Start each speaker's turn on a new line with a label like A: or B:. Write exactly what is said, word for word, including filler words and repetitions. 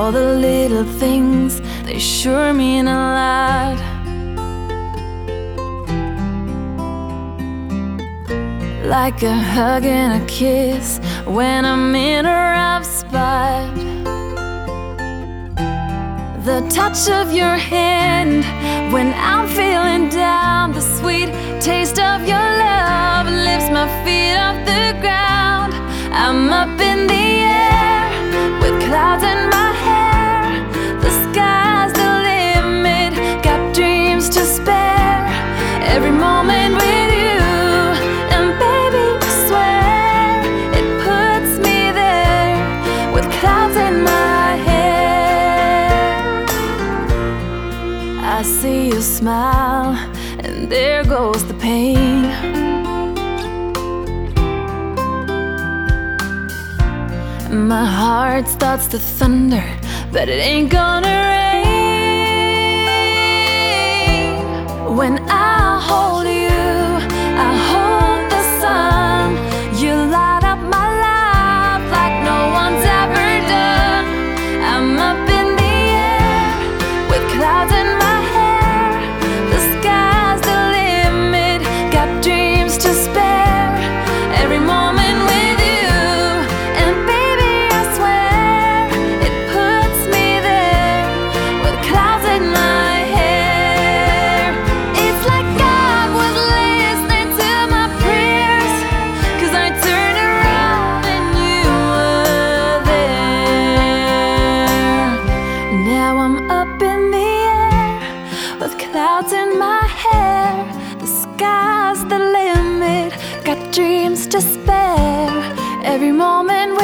A: all the little things, they sure mean a lot. Like a hug and a kiss when I'm in a rough spot. The touch of your hand when I'm feeling down. The sweet taste of your love lifts my feet off the ground. I'm up in the air with clouds in my hair. The sky's the limit, got dreams to spare. Every moment with you, and baby, I swear it puts me there with clouds in my hair. I see you smile, and there goes the pain. My heart starts to thunder, but it ain't gonna rain. When I hold you, I hold the sun. You light up my life like no one's ever done. I'm up in the air with clouds in my hair. The sky's the limit, got dreams to spare. Every moment with you, and baby, I swear it puts me there with clouds in my hair. It's like God was listening to my prayers, 'cause I turned around and you were there. Now I'm up in the air with clouds in my hair. The sky's the limit, got dreams to spare. Every moment